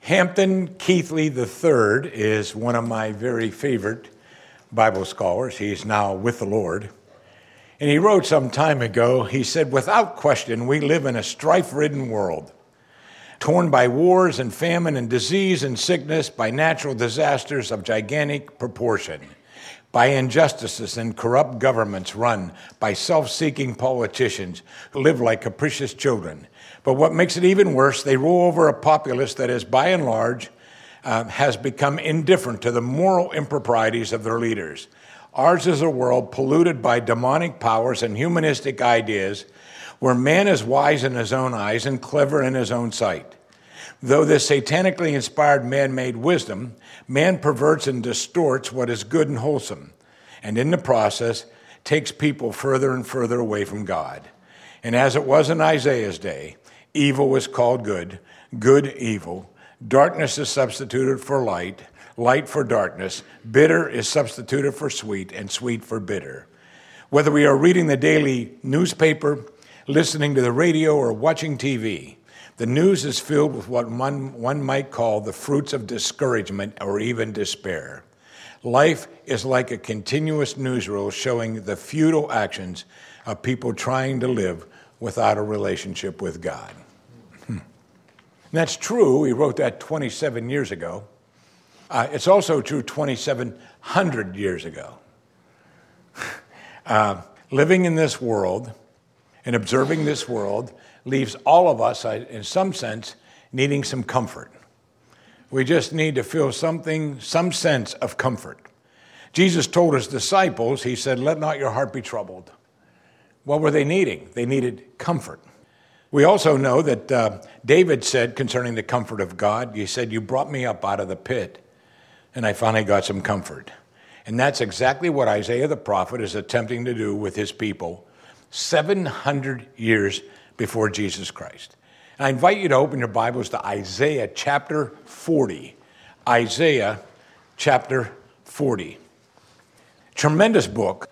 Hampton Keithley III is one of my very favorite Bible scholars. He's now with the Lord. And he wrote some time ago, he said, "Without question, we live in a strife-ridden world, torn by wars and famine and disease and sickness, by natural disasters of gigantic proportion, by injustices and corrupt governments run by self-seeking politicians who live like capricious children. But what makes it even worse, they rule over a populace that is, by and large, has become indifferent to the moral improprieties of their leaders. Ours is a world polluted by demonic powers and humanistic ideas, where man is wise in his own eyes and clever in his own sight. Though this satanically inspired man-made wisdom, man perverts and distorts what is good and wholesome, and in the process takes people further and further away from God. And as it was in Isaiah's day, evil was called good, good evil, darkness is substituted for light, light for darkness, bitter is substituted for sweet, and sweet for bitter. Whether we are reading the daily newspaper, listening to the radio, or watching TV, the news is filled with what one might call the fruits of discouragement or even despair. Life is like a continuous newsreel showing the futile actions of people trying to live without a relationship with God." And that's true. He wrote that 27 years ago. It's also true 2,700 years ago. Living in this world and observing this world leaves all of us, in some sense, needing some comfort. We just need to feel some sense of comfort. Jesus told his disciples, he said, "Let not your heart be troubled." What were they needing? They needed comfort. We also know that David said concerning the comfort of God, he said, "You brought me up out of the pit, and I finally got some comfort." And that's exactly what Isaiah the prophet is attempting to do with his people 700 years before Jesus Christ. And I invite you to open your Bibles to Isaiah chapter 40. Isaiah chapter 40. Tremendous book,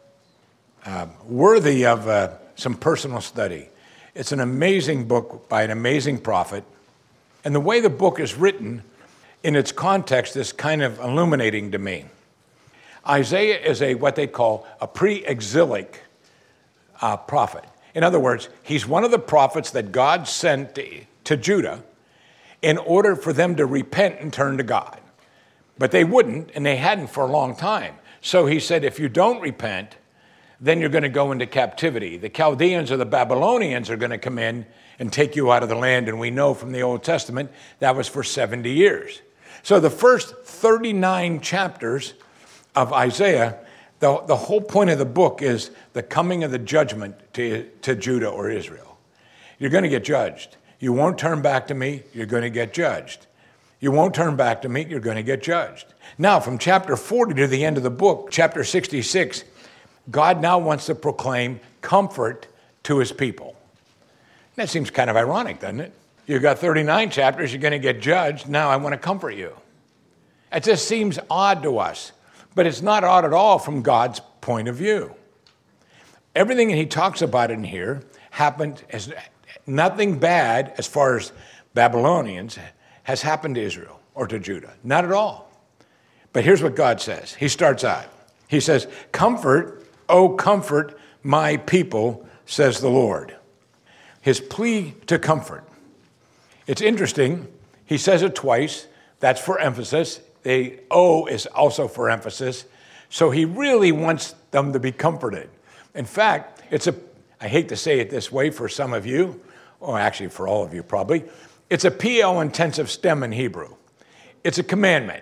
worthy of some personal study. It's an amazing book by an amazing prophet. And the way the book is written in its context is kind of illuminating to me. Isaiah is what they call a pre-exilic prophet. In other words, he's one of the prophets that God sent to Judah in order for them to repent and turn to God. But they wouldn't, and they hadn't for a long time. So he said, if you don't repent, then you're going to go into captivity. The Chaldeans or the Babylonians are going to come in and take you out of the land. And we know from the Old Testament that was for 70 years. So the first 39 chapters of Isaiah, the whole point of the book is the coming of the judgment to Judah or Israel. You're going to get judged. You won't turn back to me, you're going to get judged. You won't turn back to me, you're going to get judged. Now, from chapter 40 to the end of the book, chapter 66, God now wants to proclaim comfort to his people. That seems kind of ironic, doesn't it? You've got 39 chapters, you're going to get judged, now I want to comfort you. It just seems odd to us. But it's not odd at all from God's point of view. Everything he talks about in here happened as nothing bad as far as Babylonians has happened to Israel or to Judah. Not at all. But here's what God says. He starts out. He says, "Comfort, oh comfort my people, says the Lord." His plea to comfort. It's interesting. He says it twice. That's for emphasis. The O is also for emphasis. So he really wants them to be comforted. In fact, I hate to say it this way for some of you, or actually for all of you probably, it's a PL intensive stem in Hebrew. It's a commandment.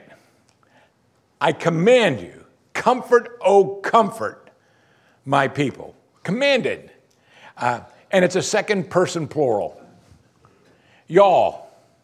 I command you, comfort, oh comfort my people. Commanded. And it's a second person plural. Y'all.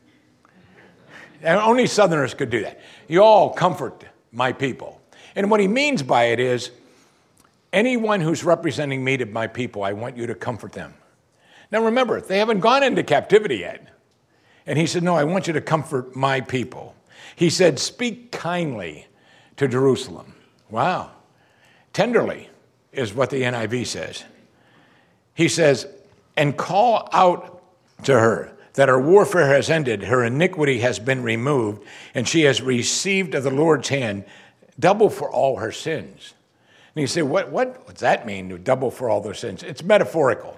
And only Southerners could do that. Y'all comfort my people. And what he means by it is, anyone who's representing me to my people, I want you to comfort them. Now remember, they haven't gone into captivity yet. And he said, no, I want you to comfort my people. He said, speak kindly to Jerusalem. Wow. Tenderly is what the NIV says. He says, and call out to her, that her warfare has ended, her iniquity has been removed, and she has received of the Lord's hand double for all her sins. And you say, what does that mean, double for all their sins? It's metaphorical.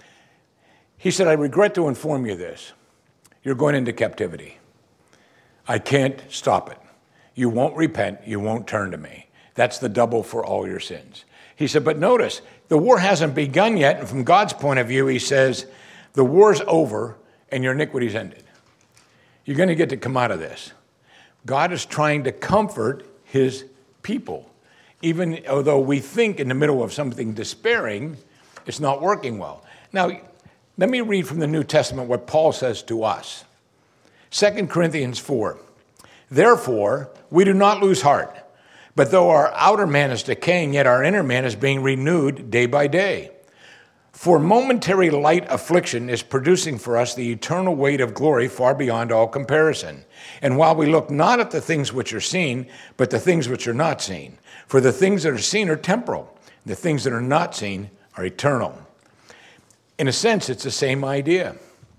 He said, I regret to inform you this. You're going into captivity. I can't stop it. You won't repent. You won't turn to me. That's the double for all your sins. He said, but notice, the war hasn't begun yet. And from God's point of view, he says, the war's over and your iniquity's ended. You're going to get to come out of this. God is trying to comfort his people. Even although we think in the middle of something despairing, it's not working well. Now, let me read from the New Testament what Paul says to us. 2 Corinthians 4. Therefore, we do not lose heart. But though our outer man is decaying, yet our inner man is being renewed day by day. For momentary light affliction is producing for us the eternal weight of glory far beyond all comparison. And while we look not at the things which are seen, but the things which are not seen. For the things that are seen are temporal. The things that are not seen are eternal. In a sense, it's the same idea.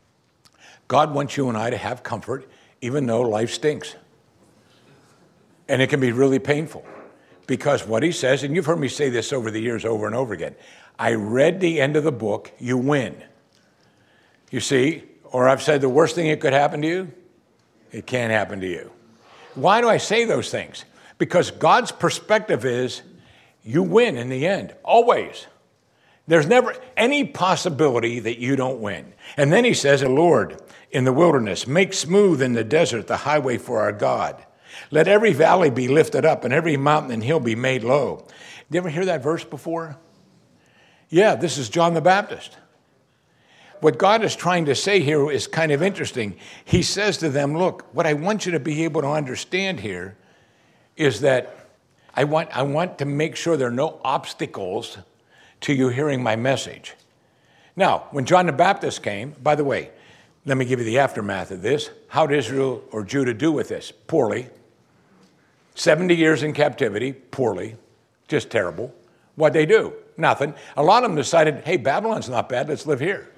God wants you and I to have comfort, even though life stinks. And it can be really painful. Because what he says, and you've heard me say this over the years over and over again, I read the end of the book, you win. You see, or I've said the worst thing that could happen to you, it can't happen to you. Why do I say those things? Because God's perspective is you win in the end, always. There's never any possibility that you don't win. And then he says, Lord, in the wilderness, make smooth in the desert the highway for our God. Let every valley be lifted up and every mountain and hill be made low. Did you ever hear that verse before? Yeah, this is John the Baptist. What God is trying to say here is kind of interesting. He says to them, look, what I want you to be able to understand here is that I want to make sure there are no obstacles to you hearing my message. Now, when John the Baptist came, by the way, let me give you the aftermath of this. How did Israel or Judah do with this? Poorly. 70 years in captivity, poorly, just terrible. What'd they do? Nothing. A lot of them decided, hey, Babylon's not bad, let's live here.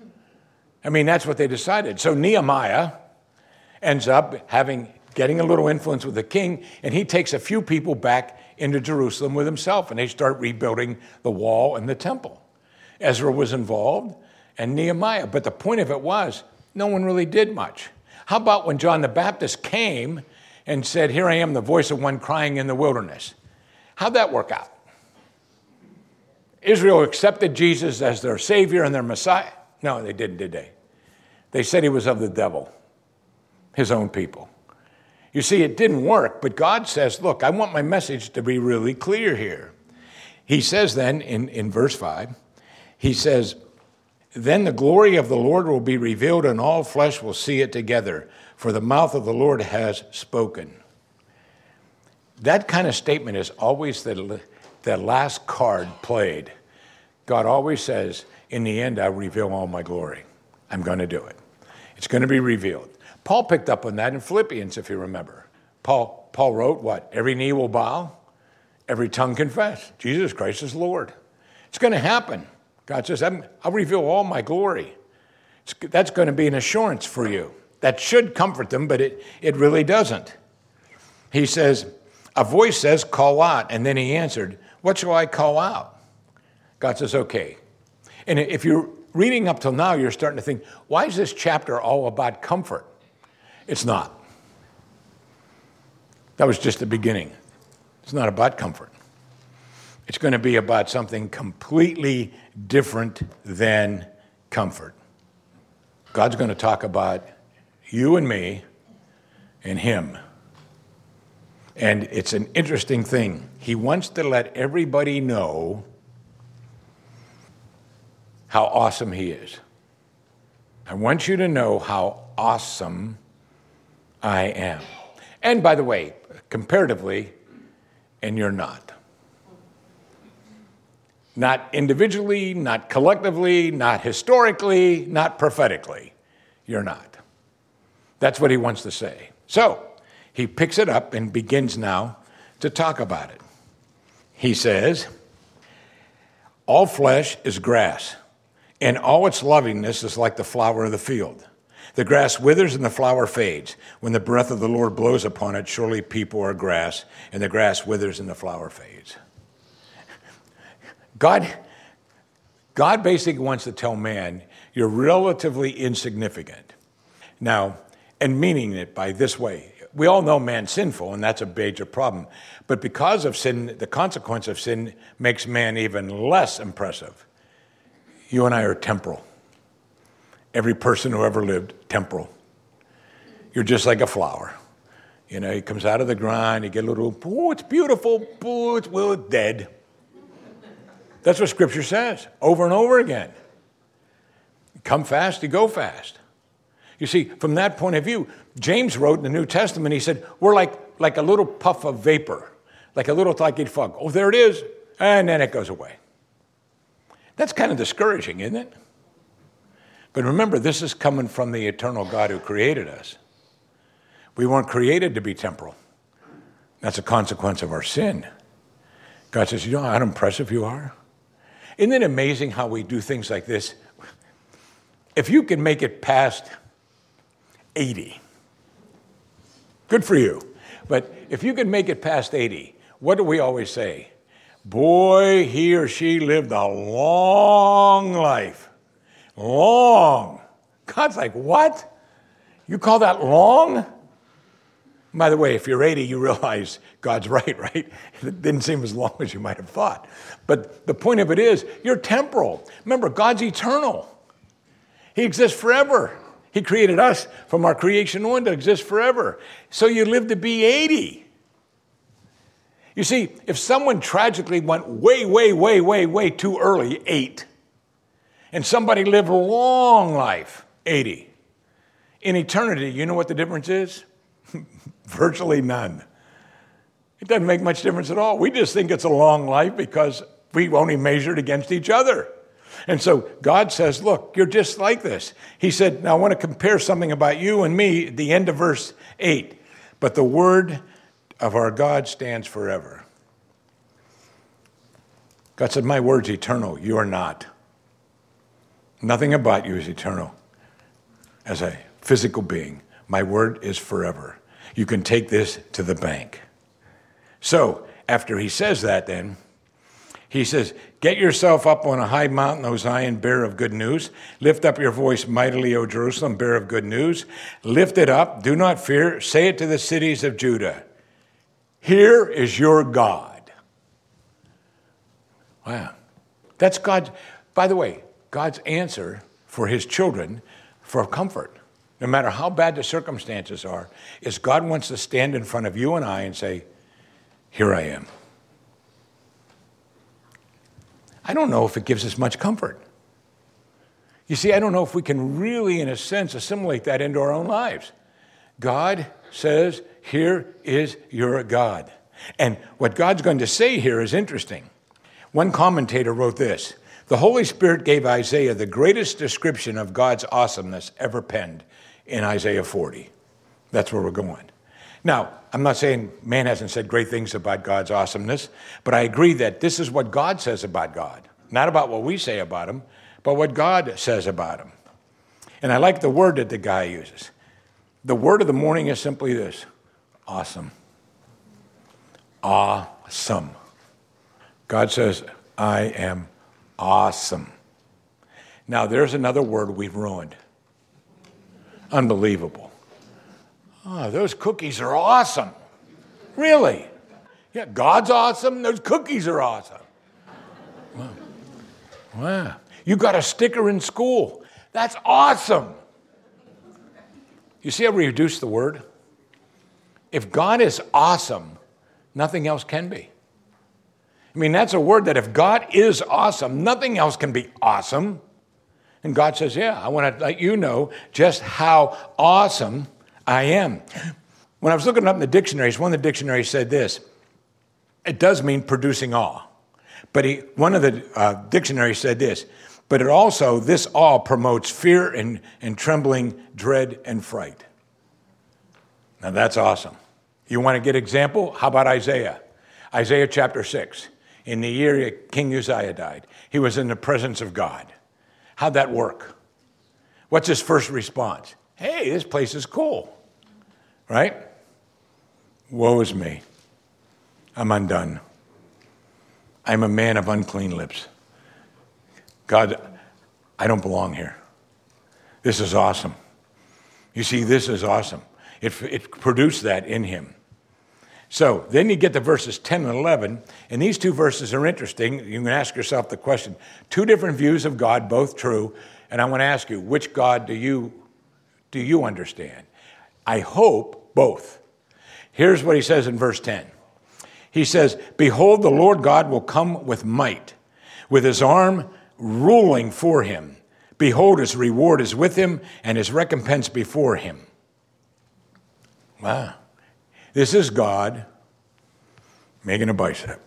I mean, that's what they decided. So Nehemiah ends up getting a little influence with the king, and he takes a few people back into Jerusalem with himself, and they start rebuilding the wall and the temple. Ezra was involved, and Nehemiah. But the point of it was, no one really did much. How about when John the Baptist came and said, here I am, the voice of one crying in the wilderness? How'd that work out? Israel accepted Jesus as their Savior and their Messiah. No, they didn't, did they? They said he was of the devil, his own people. You see, it didn't work, but God says, look, I want my message to be really clear here. He says then in verse 5, he says, then the glory of the Lord will be revealed and all flesh will see it together, for the mouth of the Lord has spoken. That kind of statement is always the last card played. God always says, in the end, I'll reveal all my glory. I'm going to do it. It's going to be revealed. Paul picked up on that in Philippians, if you remember. Paul wrote what? Every knee will bow, every tongue confess. Jesus Christ is Lord. It's going to happen. God says, I'll reveal all my glory. That's going to be an assurance for you. That should comfort them, but it really doesn't. He says, a voice says, call out. And then he answered, what shall I call out? God says, okay. And if you're reading up till now, you're starting to think, why is this chapter all about comfort? It's not. That was just the beginning. It's not about comfort. It's going to be about something completely different than comfort. God's going to talk about you and me and him. And it's an interesting thing. He wants to let everybody know how awesome he is. I want you to know how awesome I am. And by the way, comparatively, and you're not. Not individually, not collectively, not historically, not prophetically. You're not. That's what he wants to say. So he picks it up and begins now to talk about it. He says, all flesh is grass, and all its loveliness is like the flower of the field. The grass withers and the flower fades. When the breath of the Lord blows upon it, surely people are grass, and the grass withers and the flower fades. God basically wants to tell man, you're relatively insignificant. Now, and meaning it by this way, we all know man's sinful, and that's a major problem. But because of sin, the consequence of sin makes man even less impressive. You and I are temporal. Every person who ever lived, temporal. You're just like a flower. You know, it comes out of the ground, you get a little, oh, it's beautiful, oh, it's dead. That's what Scripture says over and over again. You come fast, you go fast. You see, from that point of view, James wrote in the New Testament, he said, we're like a little puff of vapor, like a little tiny fog. Oh, there it is, and then it goes away. That's kind of discouraging, isn't it? But remember, this is coming from the eternal God who created us. We weren't created to be temporal. That's a consequence of our sin. God says, you know how impressive you are? Isn't it amazing how we do things like this? If you can make it past 80, good for you. But if you can make it past 80, what do we always say? Boy, he or she lived a long life. Long. God's like, what? You call that long? By the way, if you're 80, you realize God's right? It didn't seem as long as you might have thought. But the point of it is, you're temporal. Remember, God's eternal. He exists forever. He created us from our creation on to exist forever. So you live to be 80. You see, if someone tragically went way too early, 8, and somebody lived a long life, 80, in eternity, you know what the difference is? Virtually none. It doesn't make much difference at all. We just think it's a long life because we only measured against each other. And so God says, look, you're just like this. He said, now I want to compare something about you and me at the end of verse 8. But the word of our God stands forever. God said, my word's eternal. You are not. Nothing about you is eternal. As a physical being, my word is forever. You can take this to the bank. So, after he says that then, he says, get yourself up on a high mountain, O Zion, bearer of good news. Lift up your voice mightily, O Jerusalem, bearer of good news. Lift it up, do not fear. Say it to the cities of Judah. Here is your God. Wow. That's God. By the way, God's answer for his children for comfort, no matter how bad the circumstances are, is God wants to stand in front of you and I and say, here I am. I don't know if it gives us much comfort. You see, I don't know if we can really, in a sense, assimilate that into our own lives. God says, here is your God. And what God's going to say here is interesting. One commentator wrote this: the Holy Spirit gave Isaiah the greatest description of God's awesomeness ever penned in Isaiah 40. That's where we're going. Now, I'm not saying man hasn't said great things about God's awesomeness, but I agree that this is what God says about God. Not about what we say about him, but what God says about him. And I like the word that the guy uses. The word of the morning is simply this: awesome. Awesome. God says, I am awesome. Now, there's another word we've ruined. Unbelievable. Oh, those cookies are awesome. Really? Yeah, God's awesome. Those cookies are awesome. Wow. You got a sticker in school. That's awesome. You see how we reduce the word? If God is awesome, nothing else can be. I mean, that's a word that if God is awesome, nothing else can be awesome. And God says, yeah, I want to let you know just how awesome I am. When I was looking up in the dictionaries, one of the dictionaries said this: it does mean producing awe. But one of the dictionaries said this: but it also, this awe promotes fear and trembling, dread and fright. Now that's awesome. You want to get example? How about Isaiah? Isaiah chapter 6. In the year King Uzziah died, he was in the presence of God. How'd that work? What's his first response? Hey, this place is cool, right? Woe is me. I'm undone. I'm a man of unclean lips. God, I don't belong here. This is awesome. You see, this is awesome. It produced that in him. So then you get to verses 10 and 11, and these two verses are interesting. You can ask yourself the question, two different views of God, both true, and I want to ask you, which God do you understand? I hope both. Here's what he says in verse 10. He says, behold, the Lord God will come with might, with his arm ruling for him. Behold, his reward is with him, and his recompense before him. Wow. This is God making a bicep.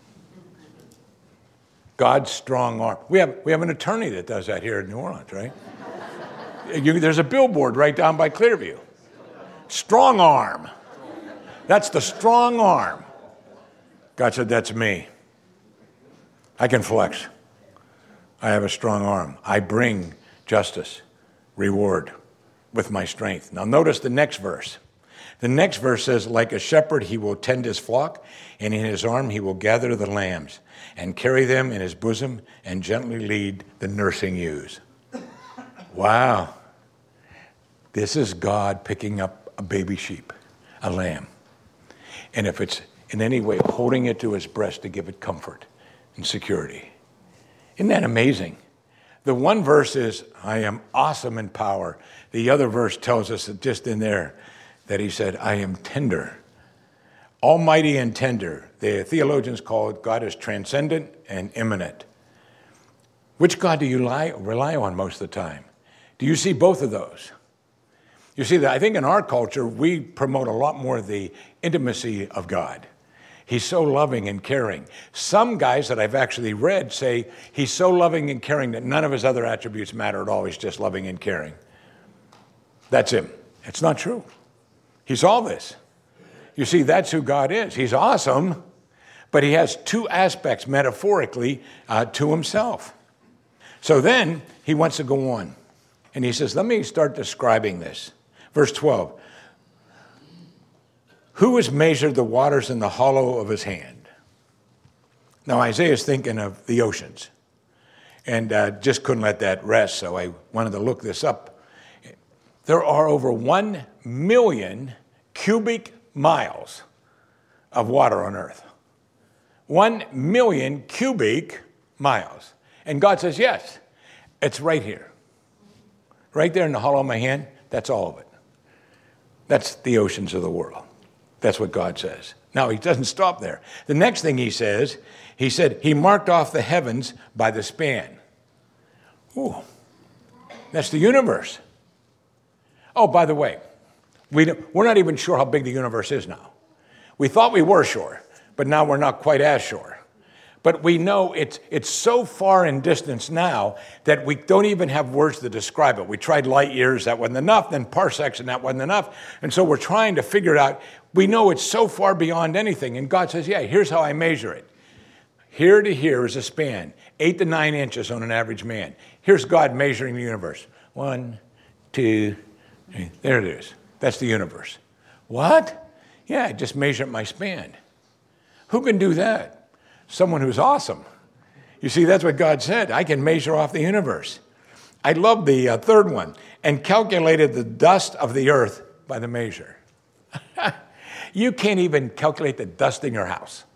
God's strong arm. We have an attorney that does that here in New Orleans, right? There's a billboard right down by Clearview. Strong arm. That's the strong arm. God said, that's me. I can flex. I have a strong arm. I bring justice, reward with my strength. Now notice the next verse. The next verse says, like a shepherd, he will tend his flock, and in his arm he will gather the lambs and carry them in his bosom and gently lead the nursing ewes. Wow. This is God picking up a baby sheep, a lamb. And if it's in any way holding it to his breast to give it comfort and security. Isn't that amazing? The one verse is, I am awesome in power. The other verse tells us that just in there that he said, I am tender. Almighty and tender. The theologians call it God is transcendent and immanent. Which God do you rely on most of the time? Do you see both of those? You see, I think in our culture, we promote a lot more the intimacy of God. He's so loving and caring. Some guys that I've actually read say he's so loving and caring that none of his other attributes matter at all. He's just loving and caring. That's him. It's not true. He's all this. You see, that's who God is. He's awesome, but he has two aspects metaphorically to himself. So then he wants to go on. And he says, let me start describing this. Verse 12. Who has measured the waters in the hollow of his hand? Now, Isaiah's thinking of the oceans. And just couldn't let that rest, so I wanted to look this up. There are over 1 million cubic miles of water on earth. 1 million cubic miles. And God says, yes, it's right here. Right there in the hollow of my hand, that's all of it. That's the oceans of the world. That's what God says. Now, he doesn't stop there. The next thing he says, he said, he marked off the heavens by the span. Ooh, that's the universe. Oh, by the way, we're not even sure how big the universe is now. We thought we were sure, but now we're not quite as sure. But we know it's so far in distance now that we don't even have words to describe it. We tried light years, that wasn't enough, then parsecs, and that wasn't enough. And so we're trying to figure it out. We know it's so far beyond anything. And God says, yeah, here's how I measure it. Here to here is a span, 8 to 9 inches on an average man. Here's God measuring the universe. 1, 2, 3. There it is. That's the universe. What? Yeah, just measure my span. Who can do that? Someone who's awesome. You see, that's what God said. I can measure off the universe. I love the third one. And calculated the dust of the earth by the measure. You can't even calculate the dust in your house.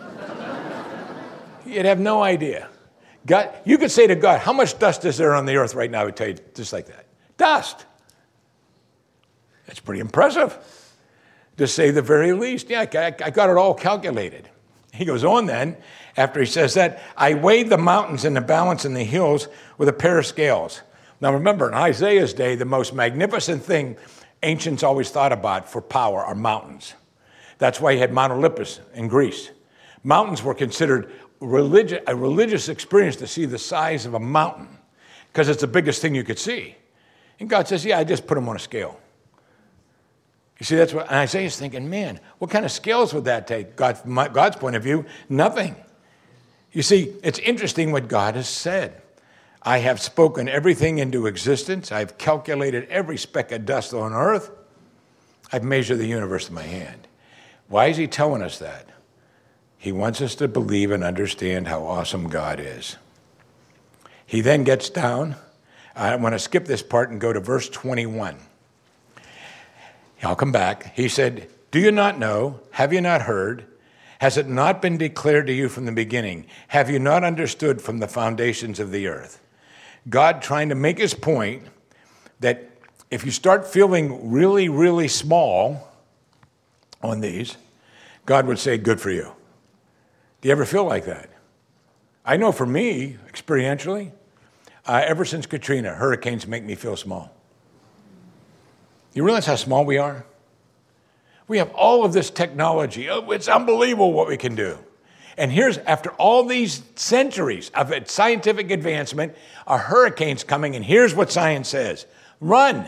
You'd have no idea. God, you could say to God, how much dust is there on the earth right now? I would tell you just like that. Dust. That's pretty impressive, to say the very least. Yeah, I got it all calculated. He goes on then, after he says that, I weighed the mountains in the balance and the hills with a pair of scales. Now remember, in Isaiah's day, the most magnificent thing ancients always thought about for power are mountains. That's why you had Mount Olympus in Greece. Mountains were considered a religious experience to see the size of a mountain, because it's the biggest thing you could see. And God says, yeah, I just put them on a scale. You see, that's what and Isaiah's thinking, man, what kind of scales would that take? From God's point of view, nothing. You see, it's interesting what God has said. I have spoken everything into existence. I've calculated every speck of dust on earth. I've measured the universe with my hand. Why is he telling us that? He wants us to believe and understand how awesome God is. He then gets down. I want to skip this part and go to verse 21. I'll come back. He said, do you not know? Have you not heard? Has it not been declared to you from the beginning? Have you not understood from the foundations of the earth? God trying to make his point that if you start feeling really, really small on these, God would say, good for you. Do you ever feel like that? I know for me, experientially, ever since Katrina, hurricanes make me feel small. You realize how small we are? We have all of this technology. Oh, it's unbelievable what we can do. And here's, after all these centuries of scientific advancement, a hurricane's coming, and here's what science says. Run.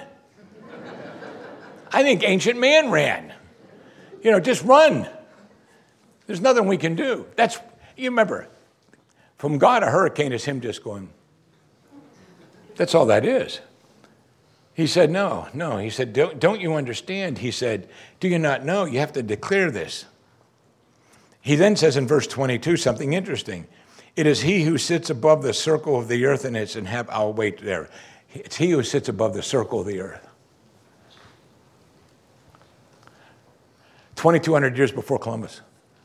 I think ancient man ran. Just run. There's nothing we can do. You remember, from God, a hurricane is him just going. That's all that is. He said, no. He said, don't you understand? He said, do you not know? You have to declare this. He then says in verse 22 something interesting. It is he who sits above the circle of the earth and its inhabitants. I'll wait there. It's he who sits above the circle of the earth. 2,200 years before Columbus.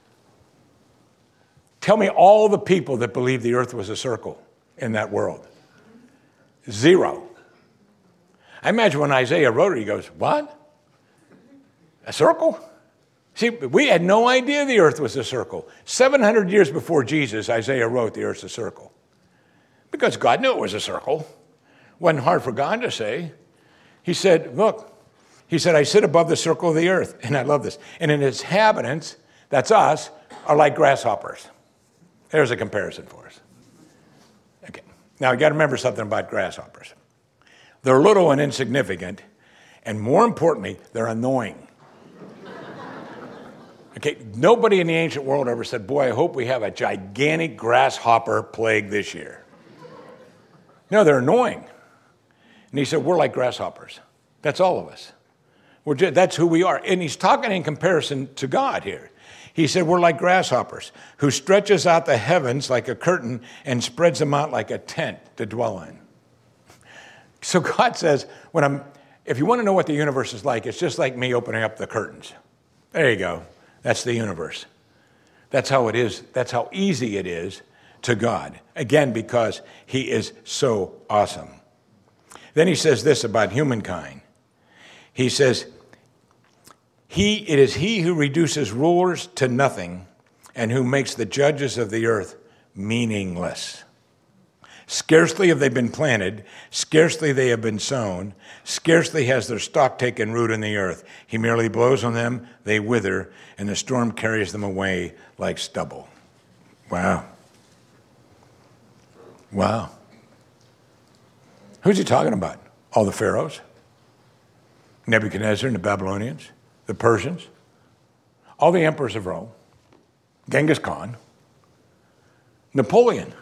Tell me all the people that believed the earth was a circle in that world. Zero. I imagine when Isaiah wrote it, he goes, what? A circle? See, we had no idea the earth was a circle. 700 years before Jesus, Isaiah wrote the earth's a circle. Because God knew it was a circle. Wasn't hard for God to say. He said, look, I sit above the circle of the earth. And I love this. And its inhabitants, that's us, are like grasshoppers. There's a comparison for us. Okay. Now, you got to remember something about grasshoppers. They're little and insignificant. And more importantly, they're annoying. Okay, nobody in the ancient world ever said, boy, I hope we have a gigantic grasshopper plague this year. No, they're annoying. And he said, we're like grasshoppers. That's all of us. That's who we are. And he's talking in comparison to God here. He said, we're like grasshoppers, who stretches out the heavens like a curtain and spreads them out like a tent to dwell in. So God says, if you want to know what the universe is like, it's just like me opening up the curtains. There you go. That's the universe. That's how it is. That's how easy it is to God. Again, because he is so awesome. Then he says this about humankind. He says, it is he who reduces rulers to nothing and who makes the judges of the earth meaningless. Scarcely have they been planted, scarcely they have been sown, scarcely has their stalk taken root in the earth. He merely blows on them, they wither, and the storm carries them away like stubble. Wow. Wow. Who's he talking about? All the pharaohs? Nebuchadnezzar and the Babylonians? The Persians? All the emperors of Rome? Genghis Khan? Napoleon?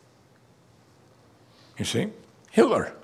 You see? Hitler,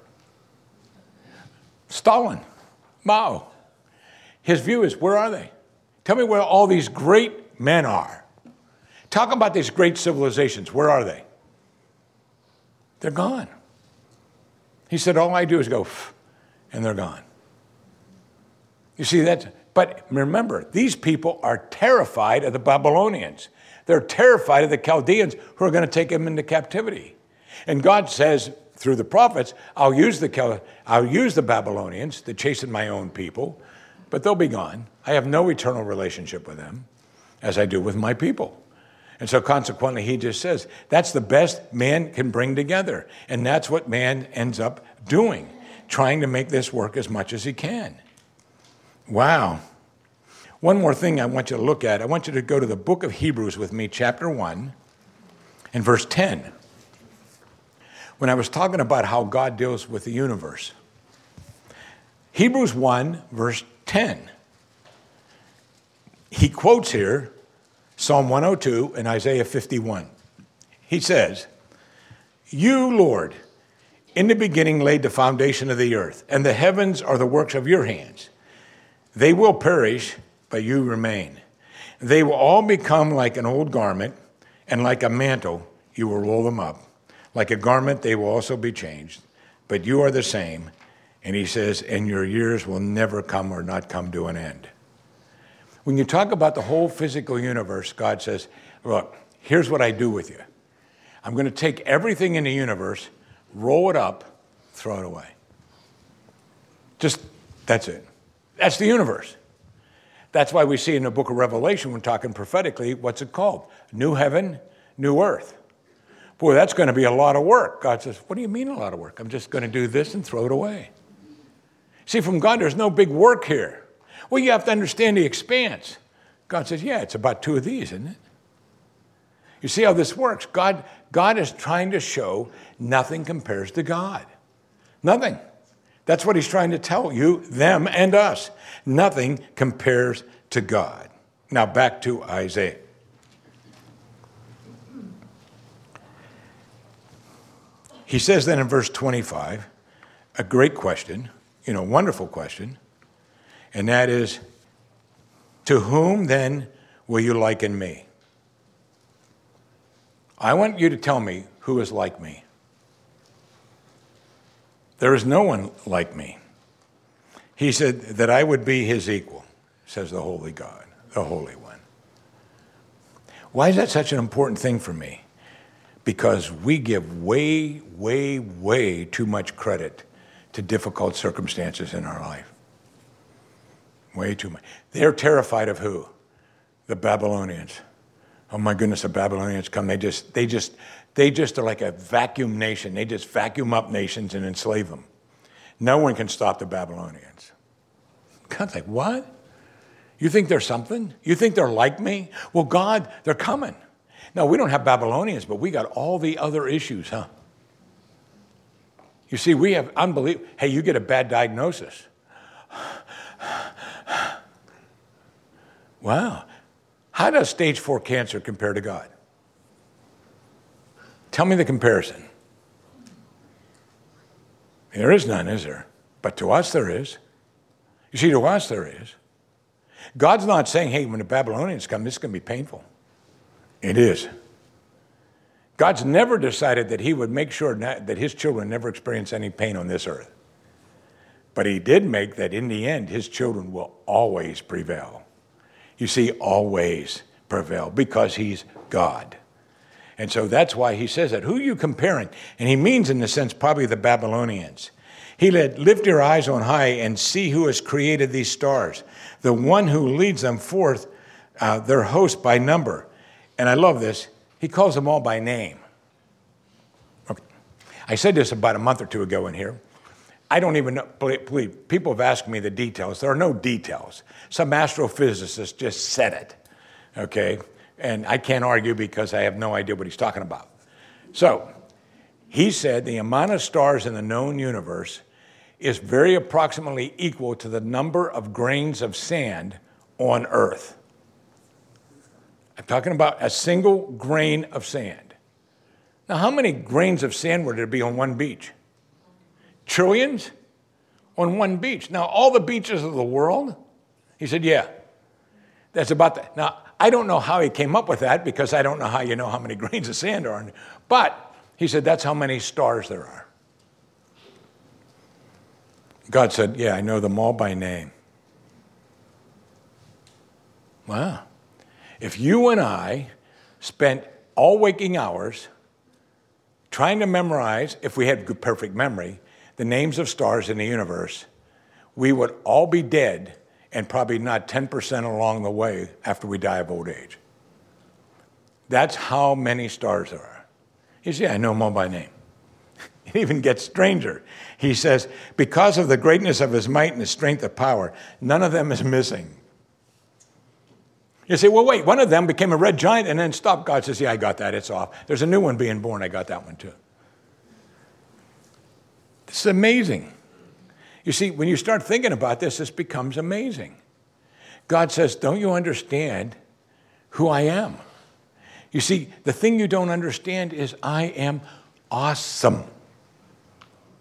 Stalin, Mao. His view is, where are they? Tell me where all these great men are. Talk about these great civilizations. Where are they? They're gone. He said, all I do is go, and they're gone. You see that? But remember, these people are terrified of the Babylonians. They're terrified of the Chaldeans who are going to take them into captivity. And God says, through the prophets, I'll use the Babylonians to chasten my own people, but they'll be gone. I have no eternal relationship with them as I do with my people. And so consequently, he just says, that's the best man can bring together. And that's what man ends up doing, trying to make this work as much as he can. Wow. One more thing I want you to look at. I want you to go to the book of Hebrews with me, chapter 1, and verse 10. When I was talking about how God deals with the universe. Hebrews 1, verse 10. He quotes here Psalm 102 and Isaiah 51. He says, you, Lord, in the beginning laid the foundation of the earth, and the heavens are the works of your hands. They will perish, but you remain. They will all become like an old garment, and like a mantle, you will roll them up. Like a garment, they will also be changed, but you are the same. And he says, and your years will never come or not come to an end. When you talk about the whole physical universe, God says, look, here's what I do with you. I'm going to take everything in the universe, roll it up, throw it away. Just, that's it. That's the universe. That's why we see in the book of Revelation, when talking prophetically, what's it called? New heaven, new earth. Boy, that's going to be a lot of work. God says, what do you mean a lot of work? I'm just going to do this and throw it away. See, from God, there's no big work here. Well, you have to understand the expanse. God says, yeah, it's about 2 of these, isn't it? You see how this works? God is trying to show nothing compares to God. Nothing. That's what he's trying to tell you, them, and us. Nothing compares to God. Now back to Isaiah. He says then in verse 25, a great question, wonderful question, and that is, to whom then will you liken me? I want you to tell me who is like me. There is no one like me. He said that I would be his equal, says the Holy God, the Holy One. Why is that such an important thing for me? Because we give way, way, way too much credit to difficult circumstances in our life. Way too much. They're terrified of who? The Babylonians. Oh my goodness, the Babylonians come. They just are like a vacuum nation. They just vacuum up nations and enslave them. No one can stop the Babylonians. God's like, what? You think they're something? You think they're like me? Well, God, they're coming. No, we don't have Babylonians, but we got all the other issues, huh? You see, we have unbelievable. Hey, you get a bad diagnosis. Wow. How does stage 4 cancer compare to God? Tell me the comparison. There is none, is there? But to us there is. You see, to us there is. God's not saying, hey, when the Babylonians come, this is going to be painful. It is. God's never decided that he would make sure that his children never experience any pain on this earth. But he did make that in the end, his children will always prevail. You see, always prevail because he's God. And so that's why he says that. Who are you comparing? And he means, in the sense, probably the Babylonians. He said, lift your eyes on high and see who has created these stars. The one who leads them forth, their host by number. And I love this. He calls them all by name. Okay. I said this about a month or two ago in here. I don't even know, believe, people have asked me the details. There are no details. Some astrophysicist just said it, okay? And I can't argue because I have no idea what he's talking about. So, he said the amount of stars in the known universe is very approximately equal to the number of grains of sand on Earth. I'm talking about a single grain of sand. Now, how many grains of sand would there be on one beach? Trillions on one beach. Now, all the beaches of the world? He said, yeah, that's about that. Now, I don't know how he came up with that because I don't know how you know how many grains of sand are on it. But he said, that's how many stars there are. God said, yeah, I know them all by name. Wow. If you and I spent all waking hours trying to memorize, if we had good, perfect memory, the names of stars in the universe, we would all be dead and probably not 10% along the way after we die of old age. That's how many stars there are. He says, yeah, I know them all by name. It even gets stranger. He says, because of the greatness of his might and the strength of power, none of them is missing. You say, well, wait, one of them became a red giant and then stopped. God says, yeah, I got that. It's off. There's a new one being born. I got that one too. This is amazing. You see, when you start thinking about this, this becomes amazing. God says, don't you understand who I am? You see, the thing you don't understand is I am awesome.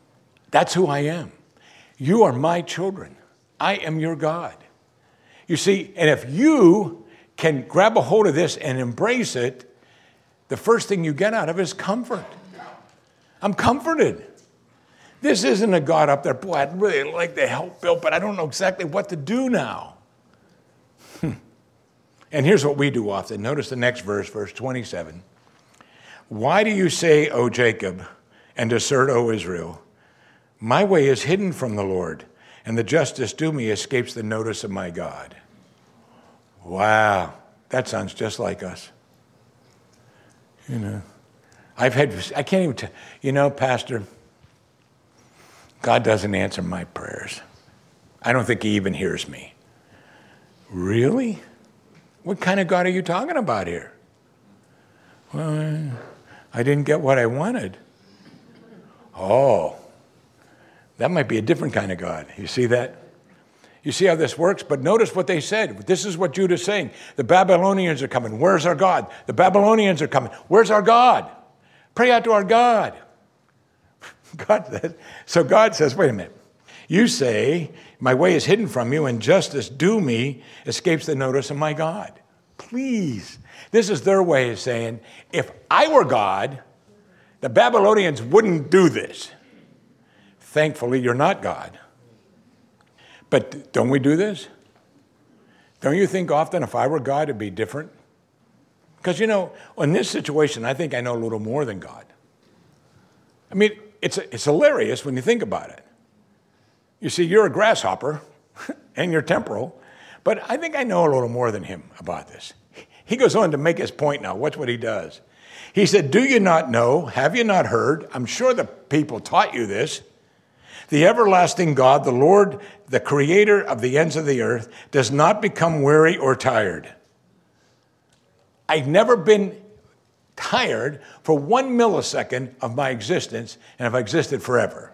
That's who I am. You are my children. I am your God. You see, and if you can grab a hold of this and embrace it, the first thing you get out of it is comfort. I'm comforted. This isn't a God up there, boy, I'd really like to help Bill, but I don't know exactly what to do now. And here's what we do often. Notice the next verse, verse 27. Why do you say, O Jacob, and assert, O Israel, my way is hidden from the Lord, and the justice due me escapes the notice of my God? Wow, that sounds just like us. You know, I can't even, Pastor, God doesn't answer my prayers. I don't think he even hears me. Really? What kind of God are you talking about here? Well, I didn't get what I wanted. Oh, that might be a different kind of God. You see that? You see how this works? But notice what they said. This is what Judah's saying. The Babylonians are coming. Where's our God? The Babylonians are coming. Where's our God? Pray out to our God. So God says, wait a minute. You say, my way is hidden from you, and justice due me escapes the notice of my God. Please. This is their way of saying, if I were God, the Babylonians wouldn't do this. Thankfully, you're not God. But don't we do this? Don't you think often if I were God, it'd be different? Because, in this situation, I think I know a little more than God. I mean, it's hilarious when you think about it. You see, you're a grasshopper, and you're temporal, but I think I know a little more than him about this. He goes on to make his point now. Watch what he does. He said, do you not know? Have you not heard? I'm sure the people taught you this. The everlasting God, the Lord, the creator of the ends of the earth, does not become weary or tired. I've never been tired for 1 millisecond of my existence, and I've existed forever.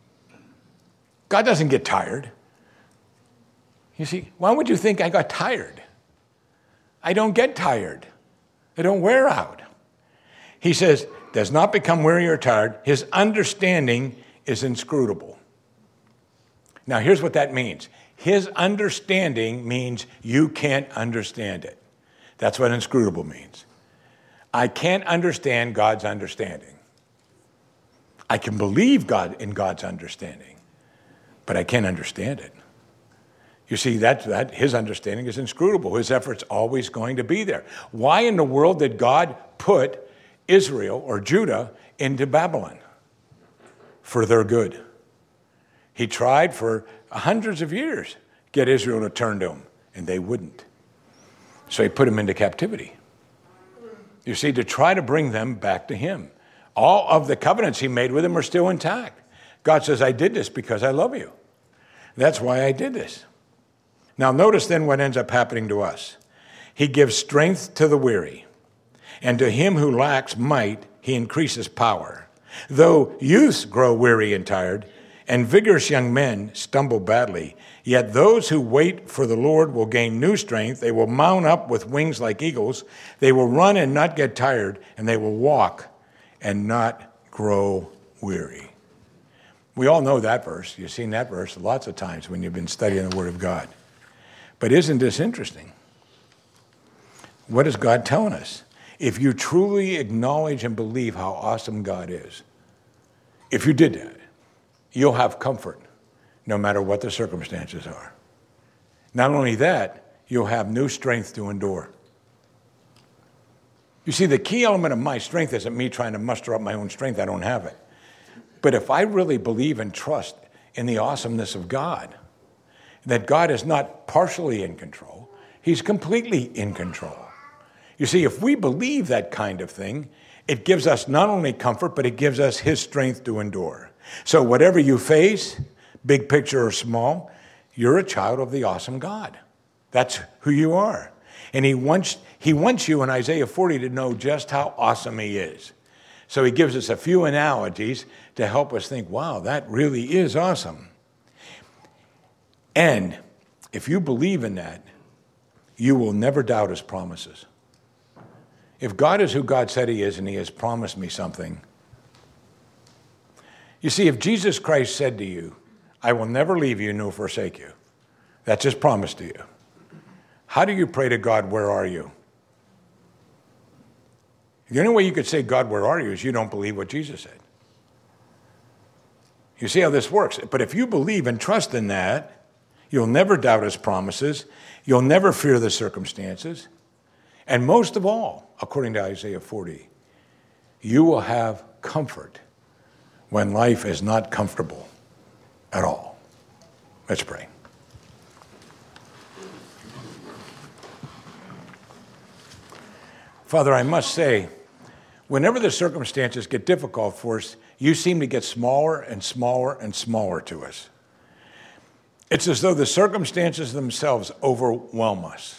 God doesn't get tired. You see, why would you think I got tired? I don't get tired. I don't wear out. He says, does not become weary or tired. His understanding is inscrutable. Now, here's what that means. His understanding means you can't understand it. That's what inscrutable means. I can't understand God's understanding. I can believe God in God's understanding, but I can't understand it. You see, that his understanding is inscrutable. His effort's always going to be there. Why in the world did God put Israel or Judah into Babylon? For their good. He tried for hundreds of years to get Israel to turn to him, and they wouldn't. So he put them into captivity. You see, to try to bring them back to him. All of the covenants he made with them are still intact. God says, I did this because I love you. That's why I did this. Now notice then what ends up happening to us. He gives strength to the weary, and to him who lacks might, he increases power. Though youths grow weary and tired, and vigorous young men stumble badly, yet those who wait for the Lord will gain new strength. They will mount up with wings like eagles. They will run and not get tired, and they will walk and not grow weary. We all know that verse. You've seen that verse lots of times when you've been studying the Word of God. But isn't this interesting? What is God telling us? If you truly acknowledge and believe how awesome God is, if you did that, you'll have comfort no matter what the circumstances are. Not only that, you'll have new strength to endure. You see, the key element of my strength isn't me trying to muster up my own strength. I don't have it. But if I really believe and trust in the awesomeness of God, that God is not partially in control, he's completely in control. You see, if we believe that kind of thing, it gives us not only comfort, but it gives us his strength to endure. So whatever you face, big picture or small, you're a child of the awesome God. That's who you are. And he wants you in Isaiah 40 to know just how awesome he is. So he gives us a few analogies to help us think, wow, that really is awesome. And if you believe in that, you will never doubt his promises. If God is who God said he is and he has promised me something, You see, if Jesus Christ said to you, I will never leave you nor forsake you, that's his promise to you. How do you pray to God, where are you? The only way you could say, God, where are you, is you don't believe what Jesus said. You see how this works. But if you believe and trust in that, you'll never doubt his promises. You'll never fear the circumstances. And most of all, according to Isaiah 40, you will have comfort when life is not comfortable at all. Let's pray. Father, I must say, whenever the circumstances get difficult for us, you seem to get smaller and smaller and smaller to us. It's as though the circumstances themselves overwhelm us.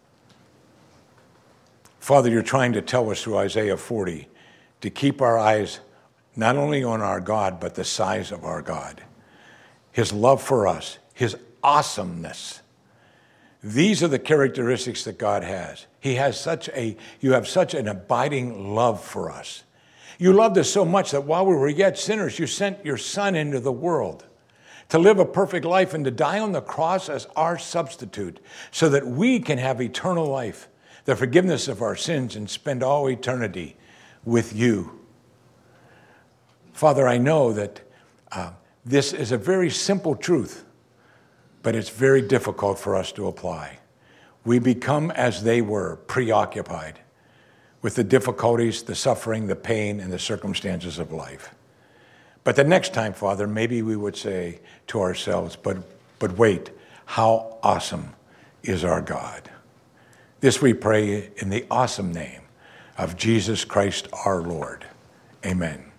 Father, you're trying to tell us through Isaiah 40 to keep our eyes not only on our God, but the size of our God, his love for us, his awesomeness. These are the characteristics that God has. You have such an abiding love for us. You loved us so much that while we were yet sinners, you sent your Son into the world to live a perfect life and to die on the cross as our substitute so that we can have eternal life, the forgiveness of our sins, and spend all eternity with you. Father, I know that this is a very simple truth, but it's very difficult for us to apply. We become, as they were, preoccupied with the difficulties, the suffering, the pain, and the circumstances of life. But the next time, Father, maybe we would say to ourselves, but wait, how awesome is our God? This we pray in the awesome name of Jesus Christ our Lord. Amen.